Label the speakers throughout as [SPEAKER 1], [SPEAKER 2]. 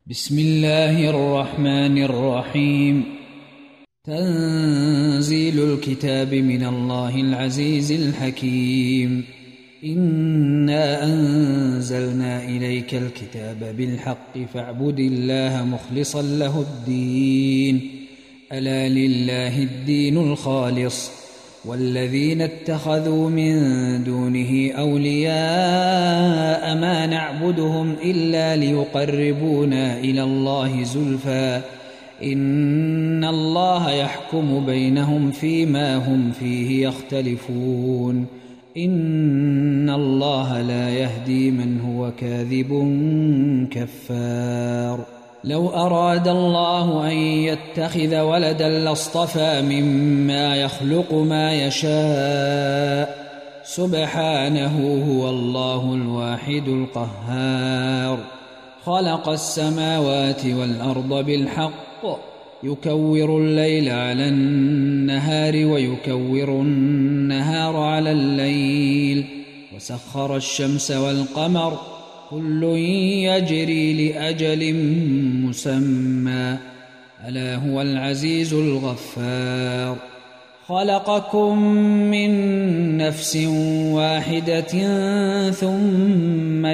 [SPEAKER 1] بسم الله الرحمن الرحيم. تنزيل الكتاب من الله العزيز الحكيم. إنا أنزلنا إليك الكتاب بالحق فاعبد الله مخلصا له الدين. ألا لله الدين الخالص والذين اتخذوا من دونه أولياء ما نعبدهم إلا ليقربونا إلى الله زلفى إن الله يحكم بينهم فيما هم فيه يختلفون. إن الله لا يهدي من هو كاذب كفار. لو أراد الله أن يتخذ ولدا لاصطفى مما يخلق ما يشاء سبحانه هو الله الواحد القهار. خلق السماوات والأرض بالحق يكور الليل على النهار ويكور النهار على الليل وسخر الشمس والقمر كل يجري لأجل مسمى ألا هو العزيز الغفار. خلقكم من نفس واحدة ثم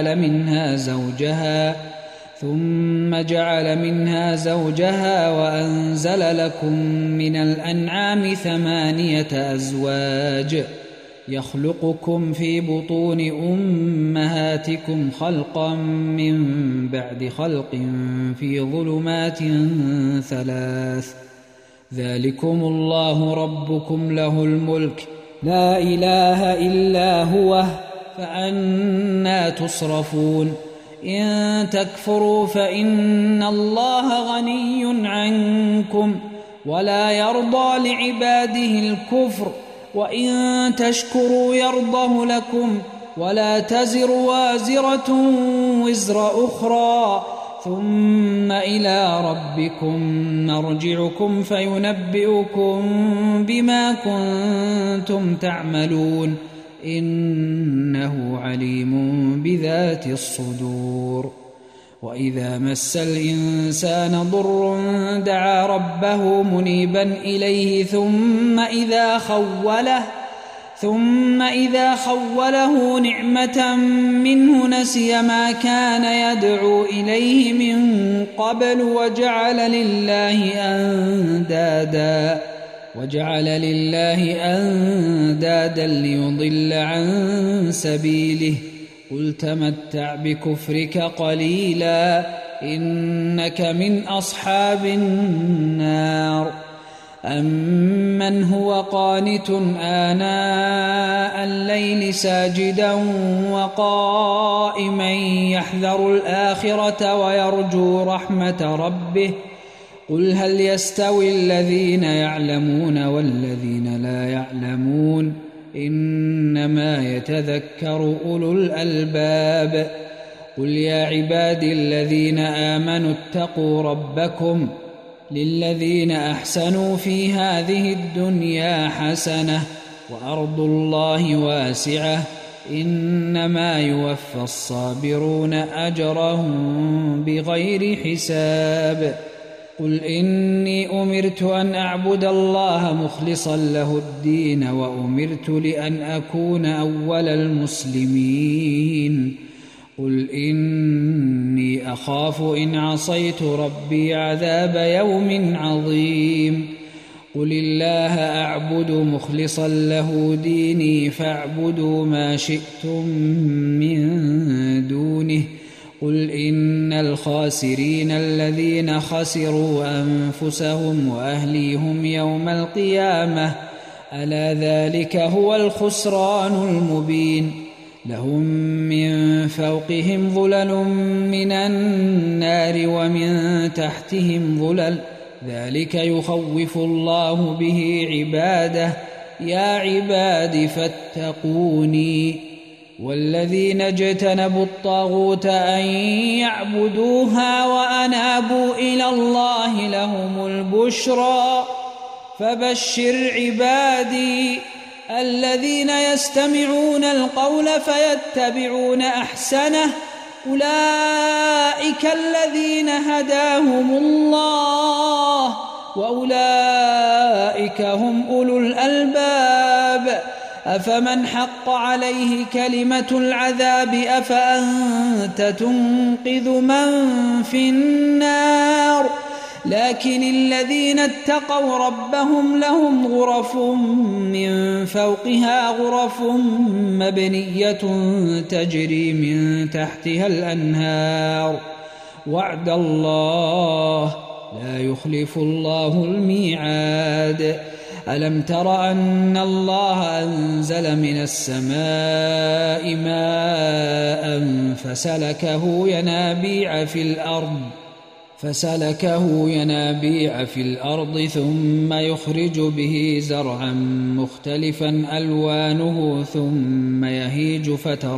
[SPEAKER 1] جعل منها زوجها وأنزل لكم من الأنعام 8 أزواج يخلقكم في بطون أمهاتكم خلقا من بعد خلق في ظلمات 3 ذلكم الله ربكم له الملك لا إله إلا هو فأنى تصرفون. إن تكفروا فإن الله غني عنكم ولا يرضى لعباده الكفر وإن تشكروا يرضه لكم ولا تزر وازرة وزر أخرى ثم إلى ربكم مرجعكم فينبئكم بما كنتم تعملون إنه عليم بذات الصدور. وإذا مس الإنسان ضر دعا ربه منيبا إليه ثم إذا خوله نعمة منه نسي ما كان يدعو إليه من قبل وجعل لله أندادا ليضل عن سبيله. قل تمتع بكفرك قليلا إنك من أصحاب النار. أمن هو قانت آناء الليل ساجدا وقائما يحذر الآخرة ويرجو رحمة ربه قل هل يستوي الذين يعلمون والذين لا يعلمون إنما يتذكر أولو الألباب. قل يا عبادي الذين آمنوا اتقوا ربكم للذين أحسنوا في هذه الدنيا حسنة وأرض الله واسعة إنما يوفى الصابرون أجرهم بغير حساب. قل إني أمرت أن أعبد الله مخلصا له الدين وأمرت لأن أكون أول المسلمين. قل إني أخاف إن عصيت ربي عذاب يوم عظيم. قل الله أعبد مخلصا له ديني فاعبدوا ما شئتم من دونه. قل إن الخاسرين الذين خسروا أنفسهم وأهليهم يوم القيامة ألا ذلك هو الخسران المبين. لهم من فوقهم ظلل من النار ومن تحتهم ظلل ذلك يخوف الله به عباده يا عباد فاتقوني. والذين اجتنبوا الطاغوت أن يعبدوها وأنابوا إلى الله لهم البشرى فبشر عبادي الذين يستمعون القول فيتبعون أحسنه أولئك الذين هداهم الله وأولئك هم أولو الألباب أفمن حق عليه كلمة العذاب أفأنت تنقذ من في النار لكن الذين اتقوا ربهم لهم غرف من فوقها غرف مبنية تجري من تحتها الأنهار وعد الله لا يخلف الله الميعاد ألم تر أن الله أنزل من السماء ماء فسلكه ينابيع في الأرض ثم يخرج به زرعا مختلفا ألوانه ثم يهيج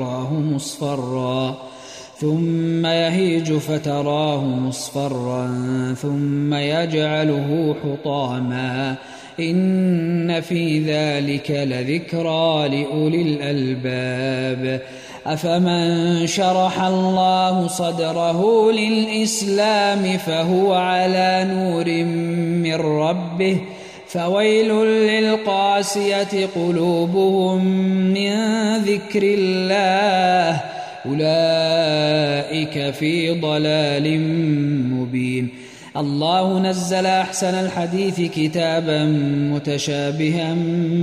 [SPEAKER 1] فتراه مصفرا ثم يجعله حطاما إن في ذلك لذكرى لأولي الألباب أفمن شرح الله صدره للإسلام فهو على نور من ربه فويل للقاسية قلوبهم من ذكر الله أولئك في ضلال مبين الله نزل أحسن الحديث كتابا متشابها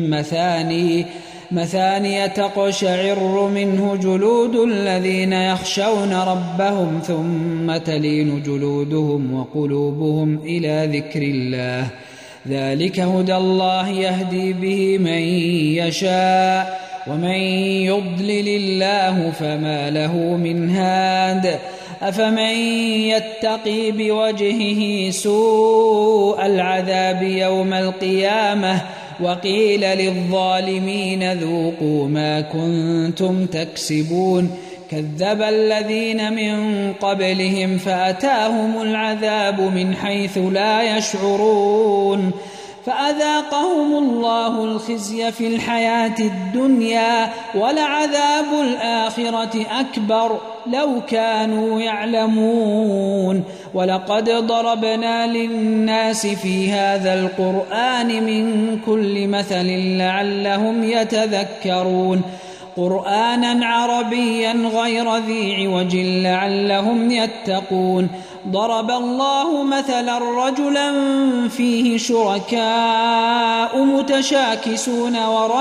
[SPEAKER 1] مثانية تقشعر منه جلود الذين يخشون ربهم ثم تلين جلودهم وقلوبهم إلى ذكر الله ذلك هدى الله يهدي به من يشاء ومن يضلل الله فما له من هاد أفمن يتقي بوجهه سوء العذاب يوم القيامة وقيل للظالمين ذوقوا ما كنتم تكسبون كذب الذين من قبلهم فأتاهم العذاب من حيث لا يشعرون فأذاقهم الله الخزي في الحياة الدنيا ولعذاب الآخرة أكبر لو كانوا يعلمون ولقد ضربنا للناس في هذا القرآن من كل مثل لعلهم يتذكرون قرآنا عربيا غير ذي عوج لعلهم يتقون ضرب الله مثلا رجلا فيه شركاء متشاكسون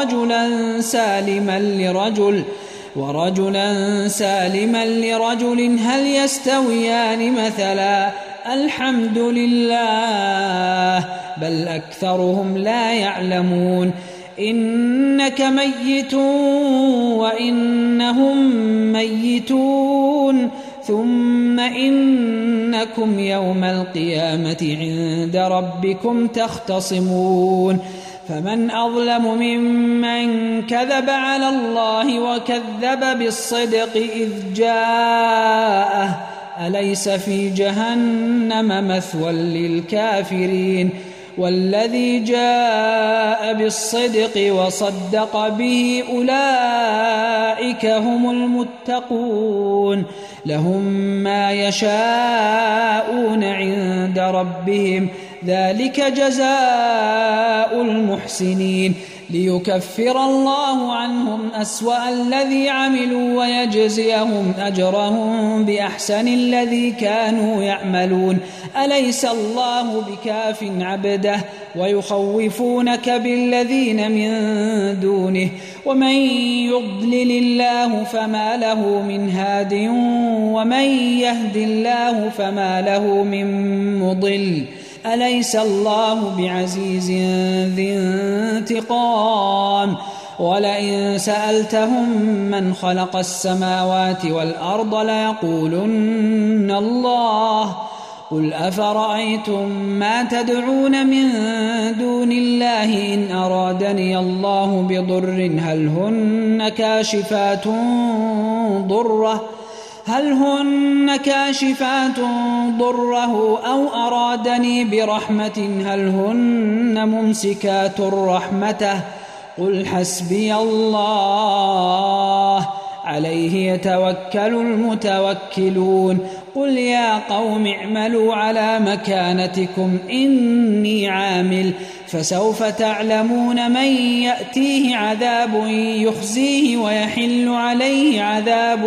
[SPEAKER 1] ورجلا سالما لرجل هل يستويان مثلا الحمد لله بل أكثرهم لا يعلمون إنك ميت وإنهم ميتون ثم إنكم يوم القيامة عند ربكم تختصمون فمن أظلم ممن كذب على الله وكذب بالصدق إذ جاءه أليس في جهنم مثوى للكافرين والذي جاء بالصدق وصدق به أولئك هم المتقون لهم ما يشاءون عند ربهم ذلك جزاء المحسنين ليكفر الله عنهم أسوأ الذي عملوا ويجزيهم أجرهم بأحسن الذي كانوا يعملون أليس الله بكاف عبده ويخوفونك بالذين من دونه ومن يضلل الله فما له من هاد ومن يهد الله فما له من مضل أليس الله بعزيز ذي انتقام ولئن سألتهم من خلق السماوات والأرض ليقولن الله قل أفرأيتم ما تدعون من دون الله إن أرادني الله بضر هل هن كاشفات ضره أو أرادني برحمة هل هن ممسكات رحمته قل حسبي الله عليه يتوكل المتوكلون قل يا قوم اعملوا على مكانتكم إني عامل فسوف تعلمون من يأتيه عذاب يخزيه ويحل عليه عذاب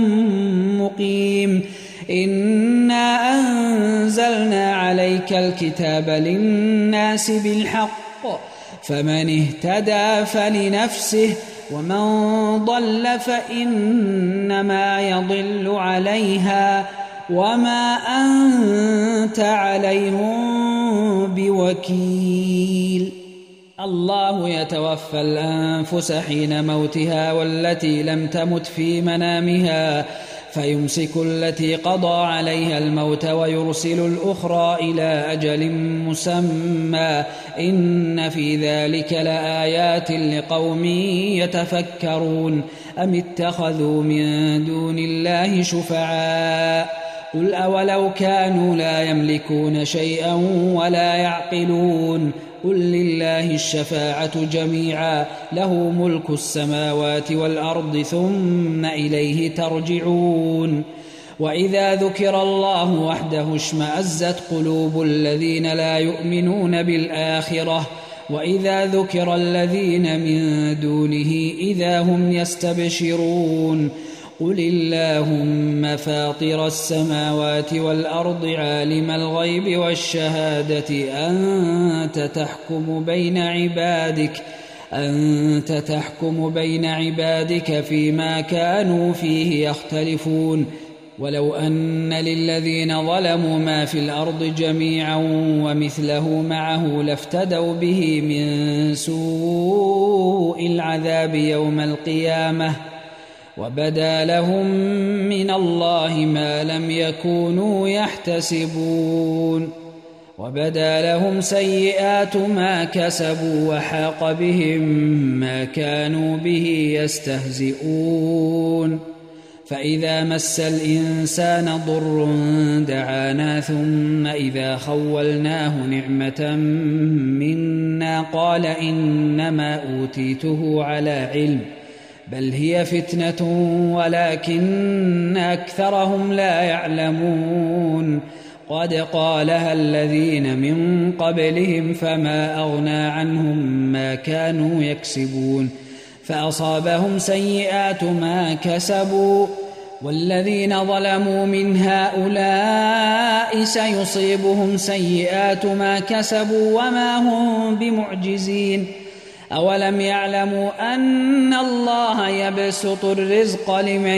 [SPEAKER 1] مقيم إنا أنزلنا عليك الكتاب للناس بالحق فمن اهتدى فلنفسه ومن ضل فإنما يضل عليها وما أنت عليهم بوكيل الله يتوفى الأنفس حين موتها والتي لم تمت في منامها فيمسك التي قضى عليها الموت ويرسل الأخرى إلى أجل مسمى إن في ذلك لآيات لقوم يتفكرون أم اتخذوا من دون الله شفعاء قل أولو كانوا لا يملكون شيئا ولا يعقلون قل لله الشفاعة جميعا له ملك السماوات والأرض ثم إليه ترجعون وإذا ذكر الله وحده اشمأزت قلوب الذين لا يؤمنون بالآخرة وإذا ذكر الذين من دونه إذا هم يستبشرون قل اللهم فاطر السماوات والأرض عالم الغيب والشهادة أنت تحكم بين عبادك فيما كانوا فيه يختلفون ولو أن للذين ظلموا ما في الأرض جميعا ومثله معه لافتدوا به من سوء العذاب يوم القيامة وبدا لهم من الله ما لم يكونوا يحتسبون وبدا لهم سيئات ما كسبوا وحاق بهم ما كانوا به يستهزئون فإذا مس الإنسان ضر دعانا ثم إذا خولناه نعمة منا قال إنما أوتيته على علم بل هي فتنة ولكن أكثرهم لا يعلمون قد قالها الذين من قبلهم فما أغنى عنهم ما كانوا يكسبون فأصابهم سيئات ما كسبوا والذين ظلموا من هؤلاء سيصيبهم سيئات ما كسبوا وما هم بمعجزين أولم يعلموا أن الله يبسط الرزق لمن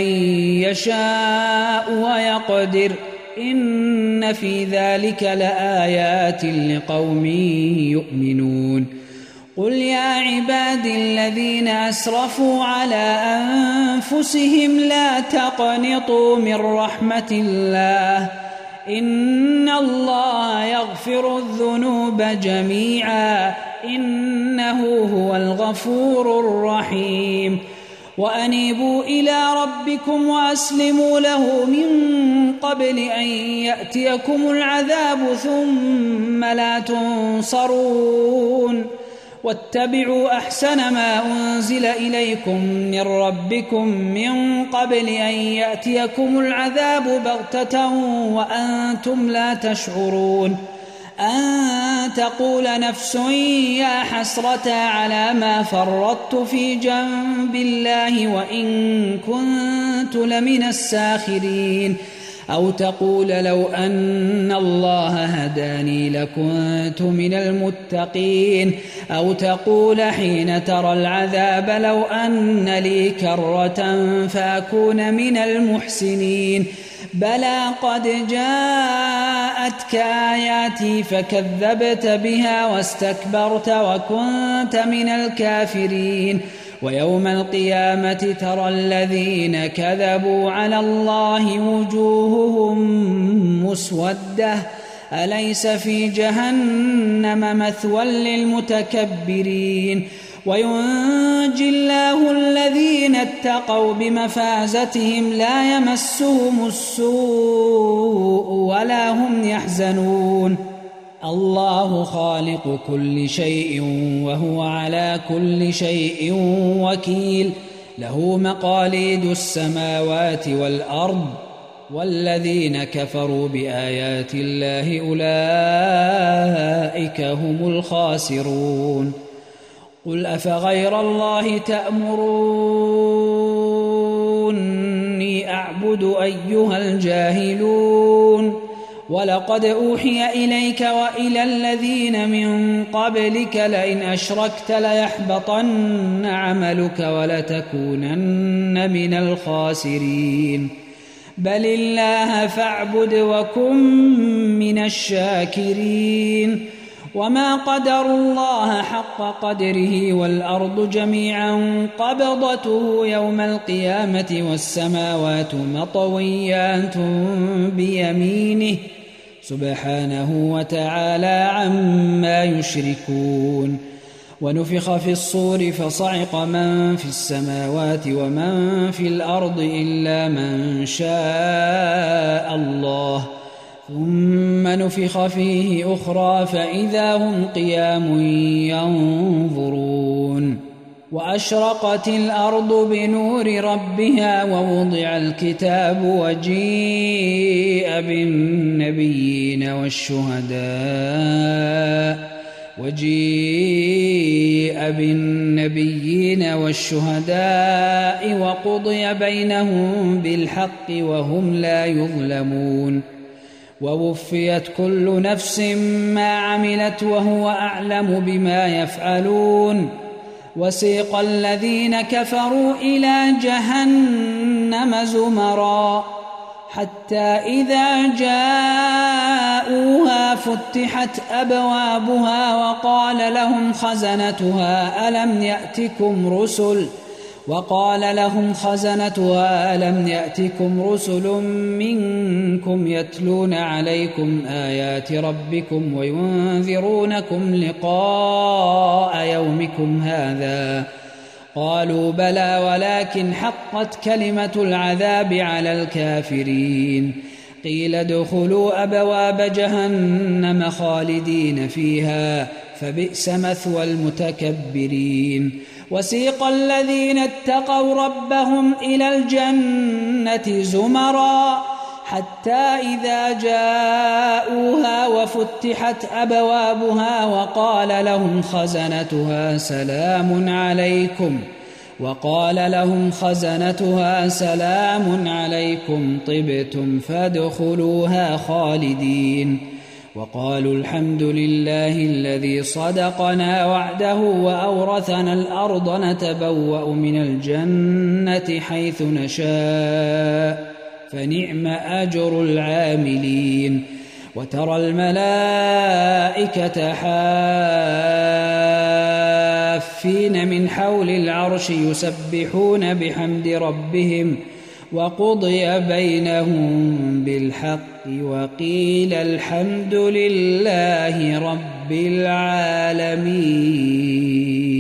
[SPEAKER 1] يشاء ويقدر إن في ذلك لآيات لقوم يؤمنون قل يا عبادي الذين أسرفوا على أنفسهم لا تقنطوا من رحمة الله إن الله يغفر الذنوب جميعا إنه هو الغفور الرحيم وأنيبوا إلى ربكم وأسلموا له من قبل أن يأتيكم العذاب ثم لا تنصرون واتبعوا أحسن ما أنزل إليكم من ربكم من قبل أن يأتيكم العذاب بغتة وأنتم لا تشعرون أن تقول نفس يا حسرة على ما فرطت في جنب الله وإن كنت لمن الساخرين أو تقول لو أن الله هداني لكنت من المتقين أو تقول حين ترى العذاب لو أن لي كرة فأكون من المحسنين بلى قد جاءتك آياتي فكذبت بها واستكبرت وكنت من الكافرين ويوم القيامة ترى الذين كذبوا على الله وجوههم مسودة أليس في جهنم مثوى للمتكبرين وينجي الله الذين اتقوا بمفازتهم لا يمسهم السوء ولا هم يحزنون الله خالق كل شيء وهو على كل شيء وكيل له مقاليد السماوات والأرض والذين كفروا بآيات الله أولئك هم الخاسرون قل أفغير الله تأمروني أعبد أيها الجاهلون ولقد أوحي إليك وإلى الذين من قبلك لئن أشركت ليحبطن عملك ولتكونن من الخاسرين بل الله فاعبد وكن من الشاكرين وما قدروا الله حق قدره والأرض جميعا قبضته يوم القيامة والسماوات مطويات بيمينه سبحانه وتعالى عما يشركون ونفخ في الصور فصعق من في السماوات ومن في الأرض إلا من شاء الله ثم نفخ فيه أخرى فإذا هم قيام ينظرون وأشرقت الأرض بنور ربها ووضع الكتاب وجيء بالنبيين والشهداء وقضي بينهم بالحق وهم لا يظلمون ووفيت كل نفس ما عملت وهو أعلم بما يفعلون وسيق الذين كفروا إلى جهنم زمرا حتى إذا جاءوها فتحت أبوابها وقال لهم خزنتها ألم يأتكم رسل منكم يتلون عليكم آيات ربكم وينذرونكم لقاء يومكم هذا قالوا بلى ولكن حقت كلمة العذاب على الكافرين قيل ادخلوا أبواب جهنم خالدين فيها فبئس مثوى المتكبرين وسيق الذين اتقوا ربهم إلى الجنة زمرا حتى إذا جاءوها وفتحت أبوابها وقال لهم خزنتها سلام عليكم طبتم فادخلوها خالدين وقالوا الحمد لله الذي صدقنا وعده وأورثنا الأرض نتبوأ من الجنة حيث نشاء فنعم أجر العاملين وترى الملائكة حافين من حول العرش يسبحون بحمد ربهم وقضي بينهم بالحق وقيل الحمد لله رب العالمين.